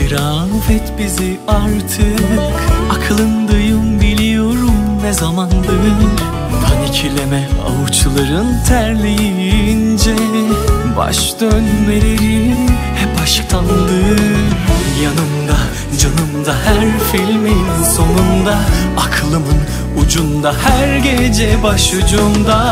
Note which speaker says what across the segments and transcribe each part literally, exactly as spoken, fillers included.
Speaker 1: İtiraf et bizi artık. Akılındayım biliyorum ne zamandır. Panikleme avuçların terleyince. Baş dönmeleri hep aşktandır. Yanımda, canımda, her filmin sonunda. Aklımın ucunda, her gece başucumda.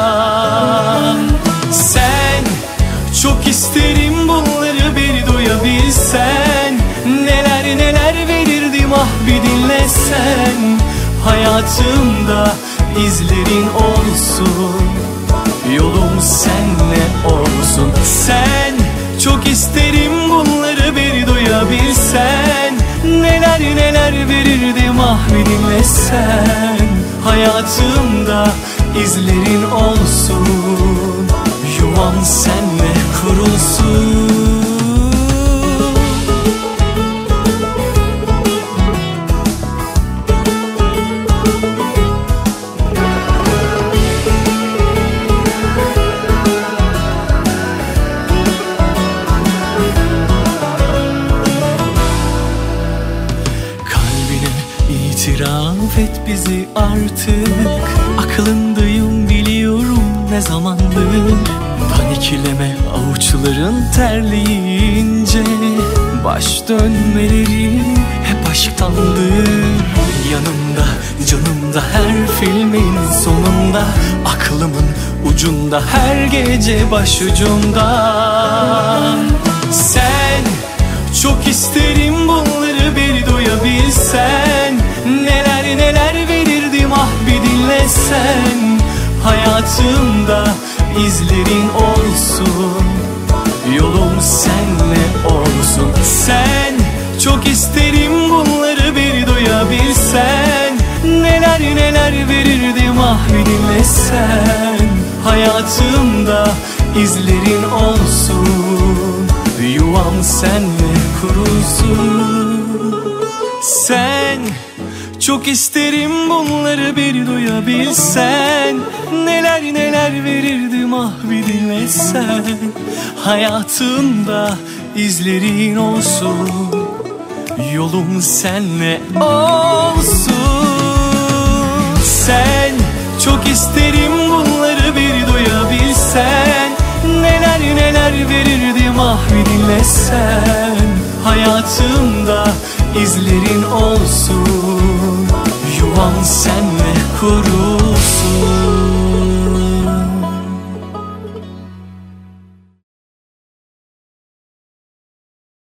Speaker 1: Sen, çok isterim bunları bir duyabilsen. Neler neler verirdim ah bir dinlesen. Hayatımda izlerin olsun, yolum senle olsun. Sen, çok isterim bunları bir duyabilsen. Neler neler verirdim ah bir dinlesen. Hayatımda izlerin olsun, yuvam senle kurulsun. İtiraf et bizi artık. Akılındayım biliyorum ne zamandır. Panikleme avuçların terleyince. Baş dönmeleri hep aşktandır. Yanımda, canımda, her filmin sonunda. Aklımın ucunda, her gece başucumda. Sen, çok isterim bunları bir duyabilsen. Neler neler verirdim ah bir dinlesen. Hayatımda izlerin olsun, yolum senle olsun. Sen, çok isterim bunları bir duyabilsen. Neler neler verirdim ah bir dinlesen. Hayatımda izlerin olsun, yuvam senle kurulsun. Sen, çok isterim bunları bir duyabilsen. Neler neler verirdim ah bir dinlesen. Hayatımda izlerin olsun, yolum senle olsun. Sen, çok isterim bunları bir duyabilsen. Neler neler verirdim ah bir dinlesen. Hayatımda izlerin olsun, yuvam senle kurulsun.